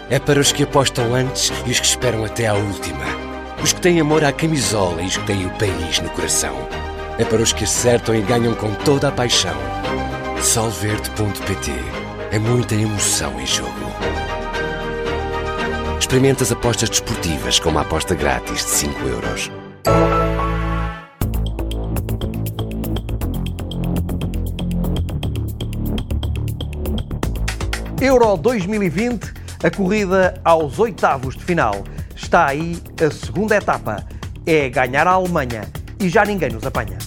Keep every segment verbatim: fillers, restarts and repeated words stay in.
É para os que apostam antes e os que esperam até à última. Os que têm amor à camisola e os que têm o país no coração. É para os que acertam e ganham com toda a paixão. Solverde ponto pt. É muita emoção em jogo. Experimente as apostas desportivas com uma aposta grátis de cinco euros. Euro dois mil e vinte, a corrida aos oitavos de final. Está aí a segunda etapa. É ganhar a Alemanha e já ninguém nos apanha.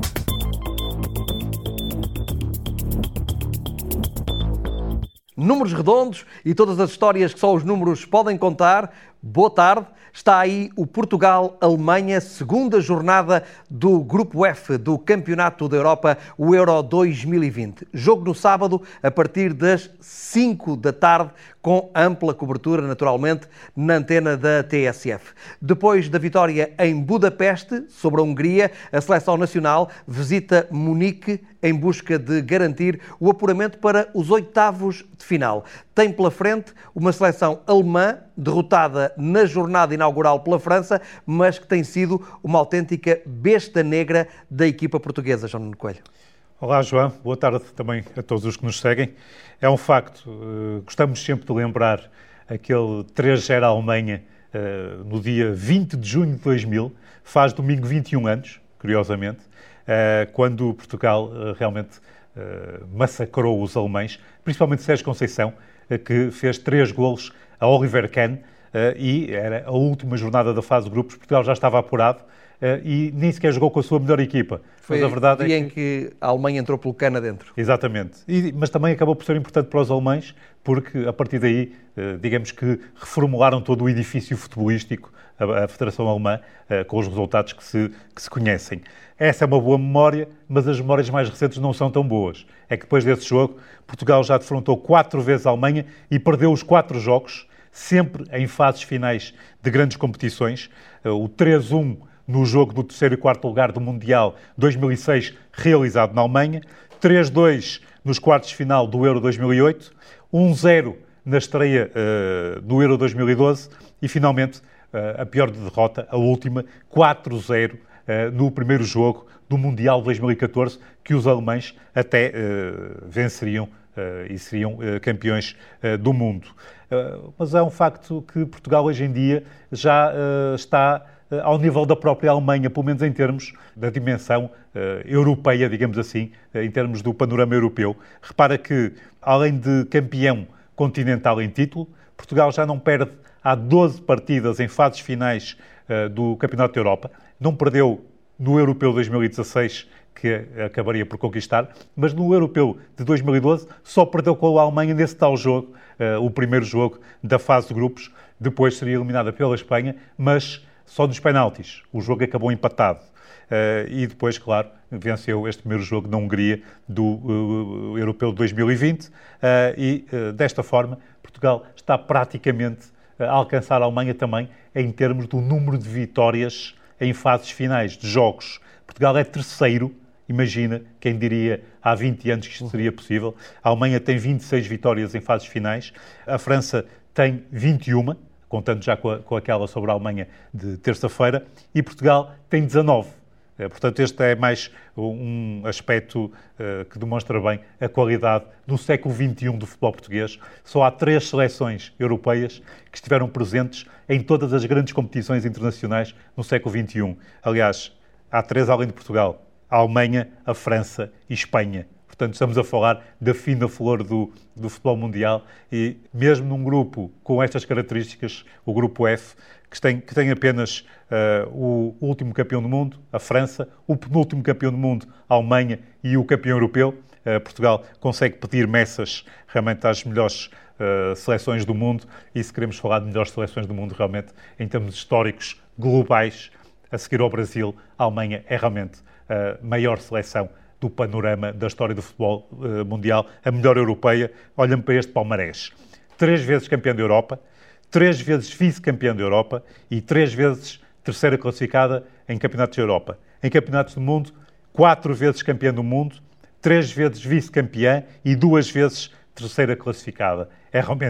Números redondos e todas as histórias que só os números podem contar. Boa tarde. Está aí o Portugal-Alemanha, segunda jornada do Grupo F do Campeonato da Europa, o Euro dois mil e vinte. Jogo no sábado, a partir das cinco da tarde, com ampla cobertura, naturalmente, na antena da T S F. Depois da vitória em Budapeste, sobre a Hungria, a seleção nacional visita Munique em busca de garantir o apuramento para os oitavos de final. Tem pela frente uma seleção alemã, derrotada na jornada inaugural pela França, mas que tem sido uma autêntica besta negra da equipa portuguesa. João Nuno Coelho. Olá, João. Boa tarde também a todos os que nos seguem. É um facto, uh, gostamos sempre de lembrar aquele três zero à Alemanha uh, no dia vinte de junho de dois mil, faz domingo vinte e um anos, curiosamente, uh, quando Portugal uh, realmente uh, massacrou os alemães, principalmente Sérgio Conceição, uh, que fez três golos a Oliver Kahn, uh, e era a última jornada da fase de grupos. Portugal já estava apurado uh, e nem sequer jogou com a sua melhor equipa. Foi mas a verdade o dia é que... em que a Alemanha entrou pelo cano adentro. Exatamente. E, mas também acabou por ser importante para os alemães, porque a partir daí, uh, digamos que reformularam todo o edifício futebolístico, a, a Federação Alemã, uh, com os resultados que se, que se conhecem. Essa é uma boa memória, mas as memórias mais recentes não são tão boas. É que depois desse jogo, Portugal já defrontou quatro vezes a Alemanha e perdeu os quatro jogos, sempre em fases finais de grandes competições. Uh, o três um no jogo do terceiro e quarto lugar do Mundial dois mil e seis, realizado na Alemanha, três dois nos quartos de final do Euro dois mil e oito, um zero na estreia uh, do Euro dois mil e doze e, finalmente, uh, a pior derrota, a última, quatro zero uh, no primeiro jogo do Mundial dois mil e catorze, que os alemães até uh, venceriam uh, e seriam uh, campeões uh, do mundo. Uh, mas é um facto que Portugal hoje em dia já uh, está ao nível da própria Alemanha, pelo menos em termos da dimensão uh, europeia, digamos assim, uh, em termos do panorama europeu. Repara que, além de campeão continental em título, Portugal já não perde há doze partidas em fases finais uh, do Campeonato da Europa. Não perdeu no Europeu dois mil e dezasseis, que acabaria por conquistar, mas no Europeu de dois mil e doze só perdeu com a Alemanha nesse tal jogo, uh, o primeiro jogo da fase de grupos. Depois seria eliminada pela Espanha, mas só nos penaltis. O jogo acabou empatado. Uh, e depois, claro, venceu este primeiro jogo na Hungria do uh, Europeu de dois mil e vinte. Uh, e, uh, desta forma, Portugal está praticamente a alcançar a Alemanha também em termos do número de vitórias em fases finais de jogos. Portugal é terceiro. Imagina, quem diria há vinte anos que isto seria possível. A Alemanha tem vinte e seis vitórias em fases finais. A França tem vinte e uma. Contando já com, a, com aquela sobre a Alemanha de terça-feira, e Portugal tem dezanove. É, portanto, este é mais um aspecto uh, que demonstra bem a qualidade do século vinte e um do futebol português. Só há três seleções europeias que estiveram presentes em todas as grandes competições internacionais no século vinte e um. Aliás, há três além de Portugal: a Alemanha, a França e Espanha. Portanto, estamos a falar da fina flor do, do futebol mundial, e mesmo num grupo com estas características, o grupo F, que tem, que tem apenas uh, o último campeão do mundo, a França, o penúltimo campeão do mundo, a Alemanha, e o campeão europeu, uh, Portugal consegue pedir meças realmente às melhores uh, seleções do mundo. E se queremos falar de melhores seleções do mundo realmente em termos históricos, globais, a seguir ao Brasil, a Alemanha é realmente a maior seleção do panorama da história do futebol uh, mundial, a melhor europeia. Olhem para este palmarés: três vezes campeã da Europa, três vezes vice-campeã da Europa e três vezes terceira classificada em campeonatos da Europa. Em campeonatos do mundo, quatro vezes campeã do mundo, três vezes vice-campeã e duas vezes terceira classificada. É realmente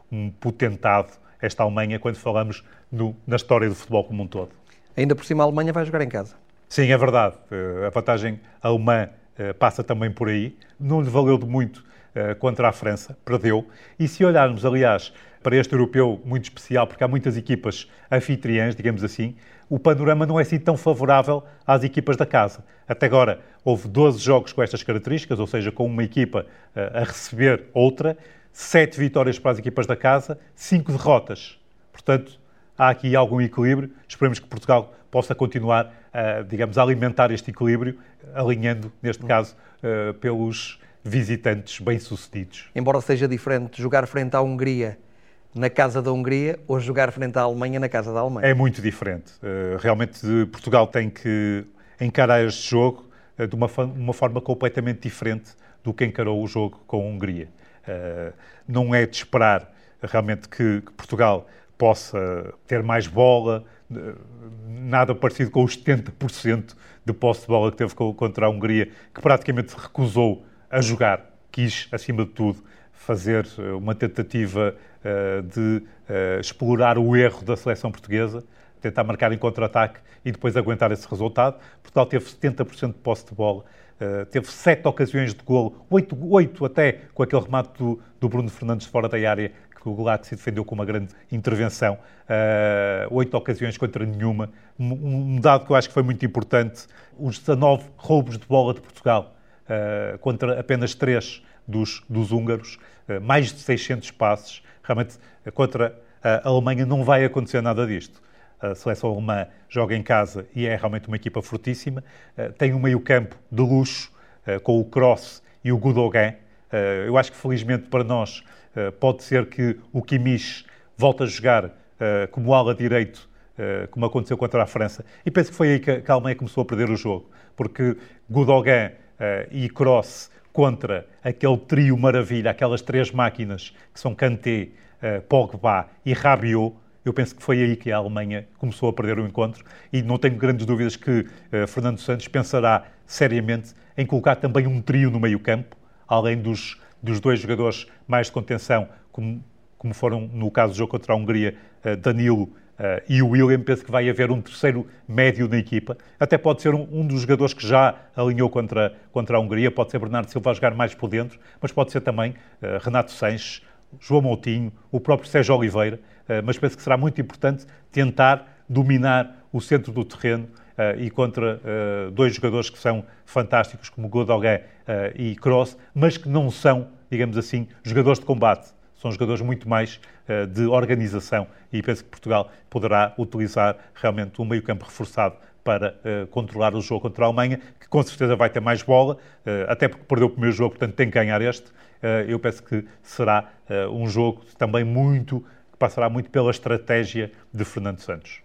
um potentado esta Alemanha quando falamos no, na história do futebol como um todo. Ainda por cima a Alemanha vai jogar em casa. Sim, é verdade. A vantagem alemã passa também por aí. Não lhe valeu de muito contra a França, perdeu. E se olharmos, aliás, para este europeu muito especial, porque há muitas equipas anfitriãs, digamos assim, o panorama não é assim tão favorável às equipas da casa. Até agora houve doze jogos com estas características, ou seja, com uma equipa a receber outra, sete vitórias para as equipas da casa, cinco derrotas. Portanto, há aqui algum equilíbrio. Esperemos que Portugal possa continuar a, digamos, a alimentar este equilíbrio, alinhando, neste caso, uh, pelos visitantes bem-sucedidos. Embora seja diferente jogar frente à Hungria na casa da Hungria ou jogar frente à Alemanha na casa da Alemanha. É muito diferente. Uh, realmente, Portugal tem que encarar este jogo uh, de uma, uma forma completamente diferente do que encarou o jogo com a Hungria. Uh, não é de esperar realmente que, que Portugal possa ter mais bola, nada parecido com os setenta por cento de posse de bola que teve contra a Hungria, que praticamente se recusou a jogar, quis, acima de tudo, fazer uma tentativa uh, de uh, explorar o erro da seleção portuguesa, tentar marcar em contra-ataque e depois aguentar esse resultado. Portugal teve setenta por cento de posse de bola, uh, teve sete ocasiões de golo, oito, oito até com aquele remate do, do Bruno Fernandes fora da área, que o Gulak se defendeu com uma grande intervenção, uh, oito ocasiões contra nenhuma. Um, um dado que eu acho que foi muito importante, os dezanove roubos de bola de Portugal, uh, contra apenas três dos, dos húngaros, uh, mais de seiscentos passes. Realmente, uh, contra a Alemanha não vai acontecer nada disto. A seleção alemã joga em casa e é realmente uma equipa fortíssima. Uh, tem um meio-campo de luxo, uh, com o Kroos e o Gundogan. Uh, eu acho que, felizmente para nós, Uh, pode ser que o Kimmich volte a jogar uh, como ala direito, uh, como aconteceu contra a França. E penso que foi aí que, que a Alemanha começou a perder o jogo. Porque Gundogan uh, e Kroos contra aquele trio maravilha, aquelas três máquinas que são Kanté, uh, Pogba e Rabiot, eu penso que foi aí que a Alemanha começou a perder o encontro. E não tenho grandes dúvidas que uh, Fernando Santos pensará seriamente em colocar também um trio no meio-campo, além dos dos dois jogadores mais de contenção, como, como foram no caso do jogo contra a Hungria, uh, Danilo uh, e o William. Penso que vai haver um terceiro médio na equipa. Até pode ser um, um dos jogadores que já alinhou contra, contra a Hungria, pode ser Bernardo Silva a jogar mais por dentro, mas pode ser também uh, Renato Sanches, João Moutinho, o próprio Sérgio Oliveira, uh, mas penso que será muito importante tentar dominar o centro do terreno Uh, e contra uh, dois jogadores que são fantásticos, como Gundogan uh, e Kroos, mas que não são, digamos assim, jogadores de combate. São jogadores muito mais uh, de organização, e penso que Portugal poderá utilizar realmente um meio-campo reforçado para uh, controlar o jogo contra a Alemanha, que com certeza vai ter mais bola, uh, até porque perdeu o primeiro jogo, portanto tem que ganhar este. Uh, eu penso que será uh, um jogo também muito, que passará muito pela estratégia de Fernando Santos.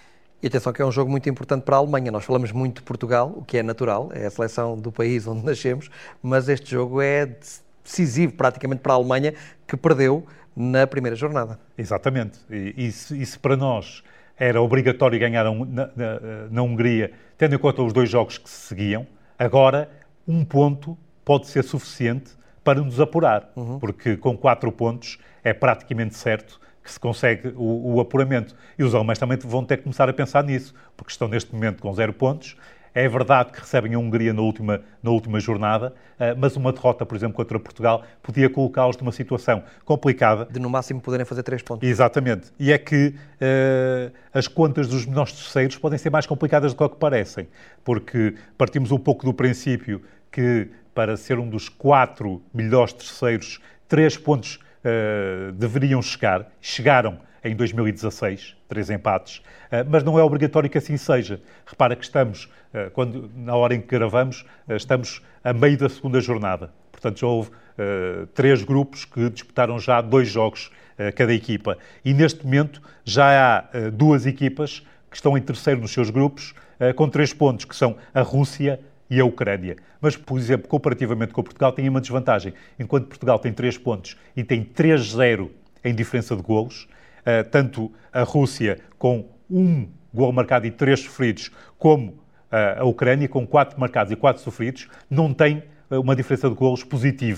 E atenção que é um jogo muito importante para a Alemanha. Nós falamos muito de Portugal, o que é natural, é a seleção do país onde nascemos, mas este jogo é decisivo praticamente para a Alemanha, que perdeu na primeira jornada. Exatamente. E, e, se, e se para nós era obrigatório ganhar na, na, na Hungria, tendo em conta os dois jogos que se seguiam, agora um ponto pode ser suficiente para nos apurar, uhum. porque com quatro pontos é praticamente certo que se consegue o, o apuramento. E os alemães também vão ter que começar a pensar nisso, porque estão neste momento com zero pontos. É verdade que recebem a Hungria na última, na última jornada, mas uma derrota, por exemplo, contra Portugal, podia colocá-los numa situação complicada. De no máximo poderem fazer três pontos. Exatamente. E é que uh, as contas dos menores terceiros podem ser mais complicadas do que o que parecem, porque partimos um pouco do princípio que, para ser um dos quatro melhores terceiros, três pontos Uh, deveriam chegar, chegaram em dois mil e dezasseis, três empates, uh, mas não é obrigatório que assim seja. Repara que estamos, uh, quando, na hora em que gravamos, uh, estamos a meio da segunda jornada. Portanto, já houve uh, três grupos que disputaram já dois jogos uh, cada equipa. E neste momento já há uh, duas equipas que estão em terceiro nos seus grupos, uh, com três pontos, que são a Rússia e a Ucrânia. Mas, por exemplo, comparativamente com Portugal, tem uma desvantagem. Enquanto Portugal tem três pontos e tem três a zero em diferença de golos, uh, tanto a Rússia com um golo marcado e três sofridos, como uh, a Ucrânia com quatro marcados e quatro sofridos, não tem uh, uma diferença de golos positiva.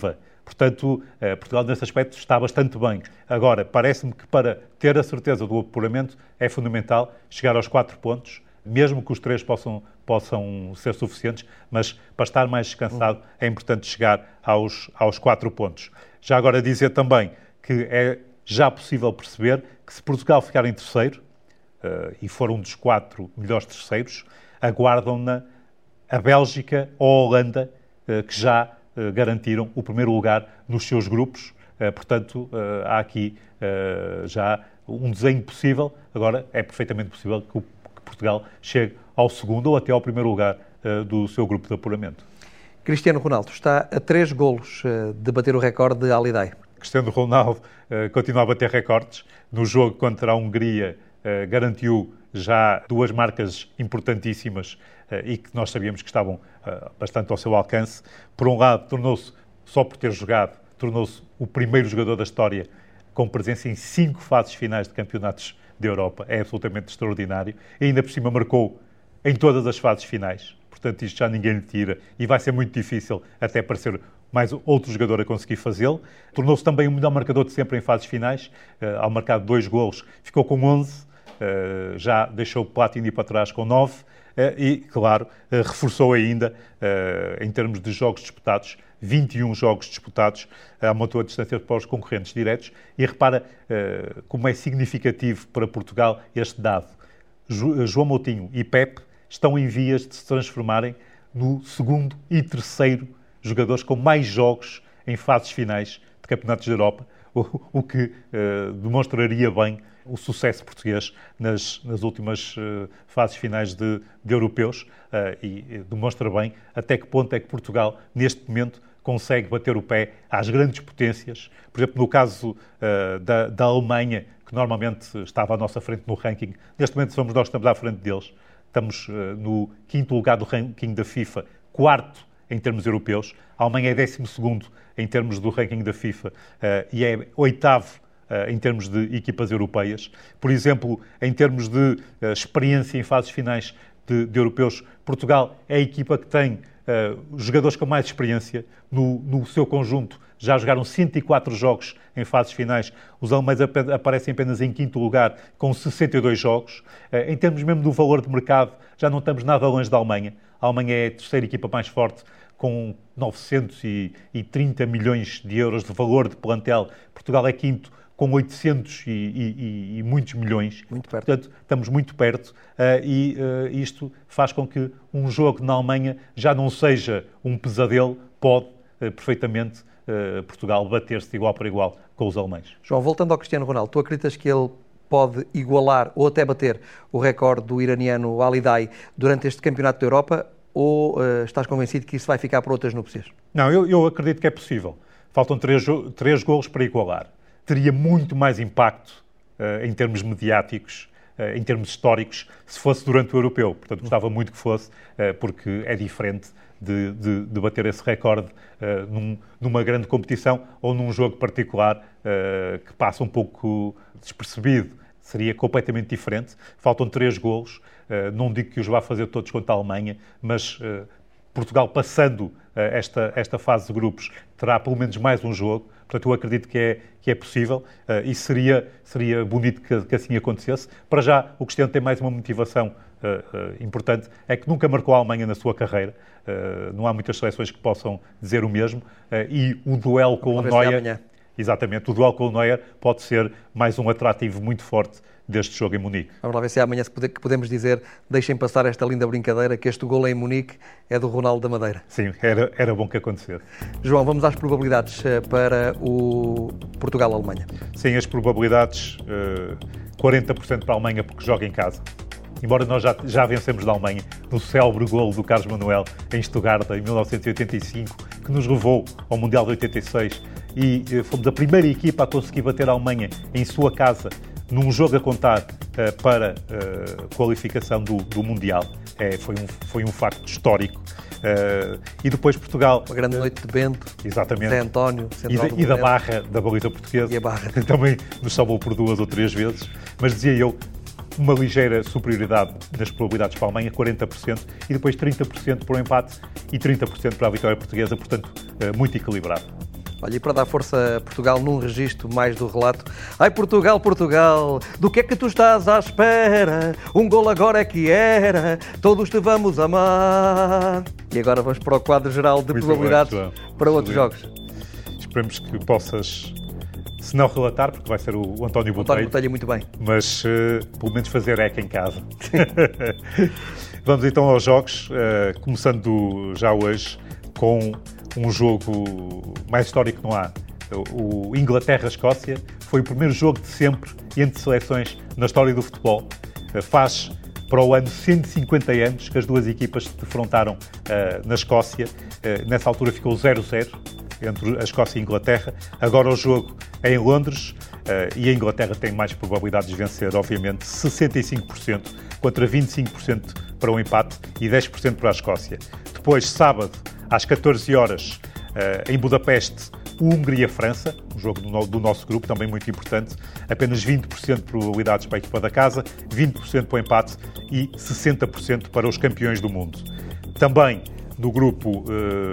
Portanto, Portugal nesse aspecto está bastante bem. Agora, parece-me que para ter a certeza do apuramento é fundamental chegar aos quatro pontos, mesmo que os três possam, possam ser suficientes, mas para estar mais descansado é importante chegar aos, aos quatro pontos. Já agora dizer também que é já possível perceber que se Portugal ficar em terceiro, uh, e for um dos quatro melhores terceiros, aguardam-na a Bélgica ou a Holanda, uh, que já uh, garantiram o primeiro lugar nos seus grupos. Uh, portanto, uh, há aqui uh, já um desenho possível. Agora, é perfeitamente possível que, o, que Portugal chegue ao segundo ou até ao primeiro lugar uh, do seu grupo de apuramento. Cristiano Ronaldo está a três golos uh, de bater o recorde de Holiday. Cristiano Ronaldo uh, continua a bater recordes. No jogo contra a Hungria, uh, garantiu já duas marcas importantíssimas uh, e que nós sabíamos que estavam uh, bastante ao seu alcance. Por um lado, tornou-se, só por ter jogado, tornou-se o primeiro jogador da história com presença em cinco fases finais de campeonatos da Europa. É absolutamente extraordinário. E ainda por cima marcou em todas as fases finais. Portanto, isto já ninguém lhe tira e vai ser muito difícil até parecer mais outro jogador a conseguir fazê-lo. Tornou-se também o melhor marcador de sempre em fases finais. Uh, ao marcar dois golos, ficou com onze. Uh, já deixou o Platini para trás com nove. Uh, e, claro, uh, reforçou ainda, uh, em termos de jogos disputados, vinte e um jogos disputados, uh, aumentou a distância para os concorrentes diretos. E repara uh, como é significativo para Portugal este dado. Jo- João Moutinho e Pepe estão em vias de se transformarem no segundo e terceiro jogadores com mais jogos em fases finais de campeonatos da Europa, o, o que uh, demonstraria bem o sucesso português nas, nas últimas uh, fases finais de, de europeus uh, e, e demonstra bem até que ponto é que Portugal, neste momento, consegue bater o pé às grandes potências. Por exemplo, no caso uh, da, da Alemanha, que normalmente estava à nossa frente no ranking, neste momento somos nós que estamos à frente deles. Estamos uh, no quinto lugar do ranking da FIFA, quarto em termos europeus. A Alemanha é décimo segundo em termos do ranking da FIFA uh, e é oitavo uh, em termos de equipas europeias. Por exemplo, em termos de uh, experiência em fases finais de, de europeus, Portugal é a equipa que tem uh, jogadores com mais experiência. No, no seu conjunto já jogaram cento e quatro jogos em fases finais. Os alemães ap- aparecem apenas em quinto lugar, com sessenta e dois jogos. Uh, em termos mesmo do valor de mercado, já não estamos nada longe da Alemanha. A Alemanha é a terceira equipa mais forte, com novecentos e trinta milhões de euros de valor de plantel. Portugal é quinto, com oitocentos e, e, e muitos milhões. Muito perto. Portanto, estamos muito perto uh, e uh, isto faz com que um jogo na Alemanha já não seja um pesadelo, pode uh, perfeitamente uh, Portugal bater-se de igual para igual com os alemães. João, voltando ao Cristiano Ronaldo, tu acreditas que ele pode igualar ou até bater o recorde do iraniano Holiday durante este Campeonato da Europa? Ou uh, estás convencido que isso vai ficar por outras núpcias? Não, eu, eu acredito que é possível. Faltam três, três golos para igualar. Teria muito mais impacto uh, em termos mediáticos, uh, em termos históricos, se fosse durante o europeu. Portanto, gostava muito que fosse, uh, porque é diferente de, de, de bater esse recorde uh, num, numa grande competição ou num jogo particular uh, que passa um pouco despercebido. Seria completamente diferente. Faltam três golos. Uh, não digo que os vá fazer todos contra a Alemanha, mas uh, Portugal, passando uh, esta, esta fase de grupos, terá pelo menos mais um jogo. Portanto, eu acredito que é, que é possível uh, e seria, seria bonito que, que assim acontecesse. Para já, o Cristiano tem mais uma motivação uh, uh, importante, é que nunca marcou a Alemanha na sua carreira. Uh, não há muitas seleções que possam dizer o mesmo. Uh, e o duelo com o Neuer... Exatamente, o duelo com o Neuer pode ser mais um atrativo muito forte deste jogo em Munique. Vamos lá ver se é amanhã que podemos dizer, deixem passar esta linda brincadeira, que este golo em Munique é do Ronaldo da Madeira. Sim, era, era bom que acontecesse. João, vamos às probabilidades para o Portugal-Alemanha. Sim, as probabilidades, uh, quarenta por cento para a Alemanha porque joga em casa. Embora nós já, já vencemos da Alemanha no célebre golo do Carlos Manuel em Stuttgart, em mil novecentos e oitenta e cinco, que nos levou ao Mundial de oitenta e seis, e uh, fomos a primeira equipa a conseguir bater a Alemanha em sua casa, num jogo a contar uh, para a uh, qualificação do, do Mundial. É, foi, um, foi um facto histórico. Uh, e depois Portugal... Uma grande noite de Bento, exatamente. Zé António, e, de, e da Barra, da baliza portuguesa. E a Barra. Também nos salvou por duas ou três vezes. Mas dizia eu, uma ligeira superioridade nas probabilidades para a Alemanha, quarenta por cento, e depois trinta por cento para o empate e trinta por cento para a vitória portuguesa, portanto, uh, muito equilibrado. Olha, e para dar força a Portugal num registro mais do relato. Ai, Portugal, Portugal, do que é que tu estás à espera? Um gol agora é que era, todos te vamos amar. E agora vamos para o quadro geral de Muito probabilidades bem, para outros excelente. jogos. Esperemos que possas, se não relatar, porque vai ser o, o António Botelho. António Botelho, muito bem. Mas uh, pelo menos fazer eca em casa. Vamos então aos jogos, uh, começando já hoje com um jogo mais histórico que não há. O Inglaterra-Escócia foi o primeiro jogo de sempre entre seleções na história do futebol. Uh, faz para o ano cento e cinquenta anos que as duas equipas se defrontaram uh, na Escócia. Uh, nessa altura ficou zero a zero entre a Escócia e a Inglaterra. Agora o jogo é em Londres. Uh, e a Inglaterra tem mais probabilidades de vencer, obviamente, sessenta e cinco por cento contra vinte e cinco por cento para o empate e dez por cento para a Escócia. Depois, sábado, às catorze horas, uh, em Budapeste, Hungria-França, um jogo do, no, do nosso grupo, também muito importante. Apenas vinte por cento de probabilidades para a equipa da casa, vinte por cento para o empate e sessenta por cento para os campeões do mundo. Também no grupo uh,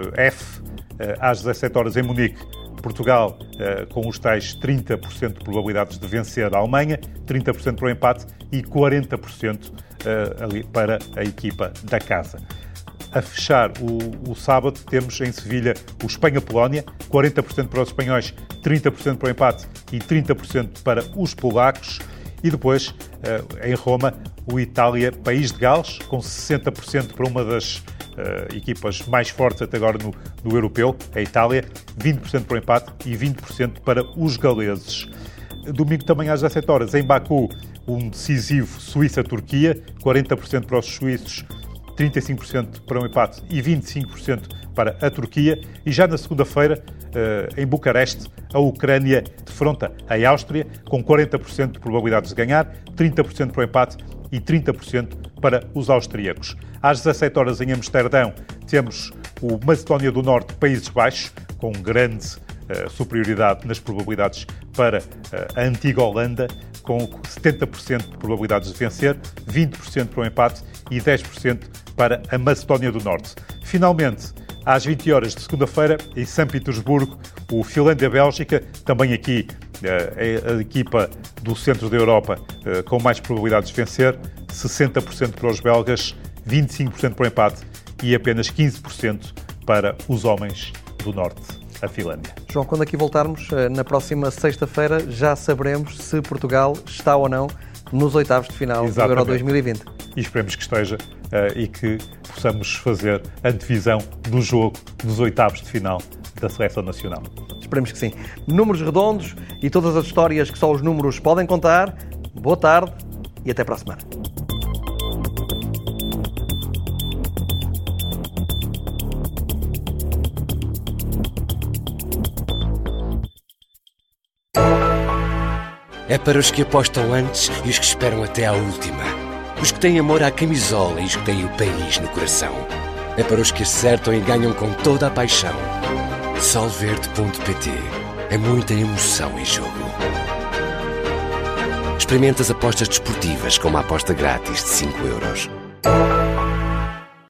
F, uh, às dezassete horas em Munique, Portugal, uh, com os tais trinta por cento de probabilidades de vencer a Alemanha, trinta por cento para o empate e quarenta por cento uh, ali para a equipa da casa. A fechar o, o sábado, temos em Sevilha o Espanha-Polónia, quarenta por cento para os espanhóis, trinta por cento para o empate e trinta por cento para os polacos. E depois, uh, em Roma, o Itália-País de Gales, com sessenta por cento para uma das uh, equipas mais fortes até agora no, no europeu, a Itália, vinte por cento para o empate e vinte por cento para os galeses. Domingo também às dezassete horas, em Baku, um decisivo Suíça-Turquia, quarenta por cento para os suíços, trinta e cinco por cento para o empate e vinte e cinco por cento para a Turquia. E já na segunda-feira, uh, em Bucareste, a Ucrânia defronta a Áustria, com quarenta por cento de probabilidades de ganhar, trinta por cento para o empate e trinta por cento para os austríacos. Às dezassete horas, em Amsterdão, temos o Macedónia do Norte, Países Baixos, com grande uh, superioridade nas probabilidades para uh, a antiga Holanda, com setenta por cento de probabilidades de vencer, vinte por cento para o empate e dez por cento para a Macedónia do Norte. Finalmente, às vinte horas de segunda-feira, em São Petersburgo, o Finlândia-Bélgica, também aqui é a equipa do centro da Europa com mais probabilidades de vencer, sessenta por cento para os belgas, vinte e cinco por cento para o empate e apenas quinze por cento para os homens do Norte, a Finlândia. João, quando aqui voltarmos, na próxima sexta-feira, já saberemos se Portugal está ou não nos oitavos de final Exatamente. do Euro dois mil e vinte. E esperemos que esteja uh, e que possamos fazer a antevisão do jogo dos oitavos de final da Seleção Nacional. Esperemos que sim. Números redondos e todas as histórias que só os números podem contar. Boa tarde e até para a semana. É para os que apostam antes e os que esperam até à última. Os que têm amor à camisola e os que têm o país no coração. É para os que acertam e ganham com toda a paixão. Solverde ponto pt. É muita emoção em jogo. Experimenta as apostas desportivas com uma aposta grátis de cinco euros.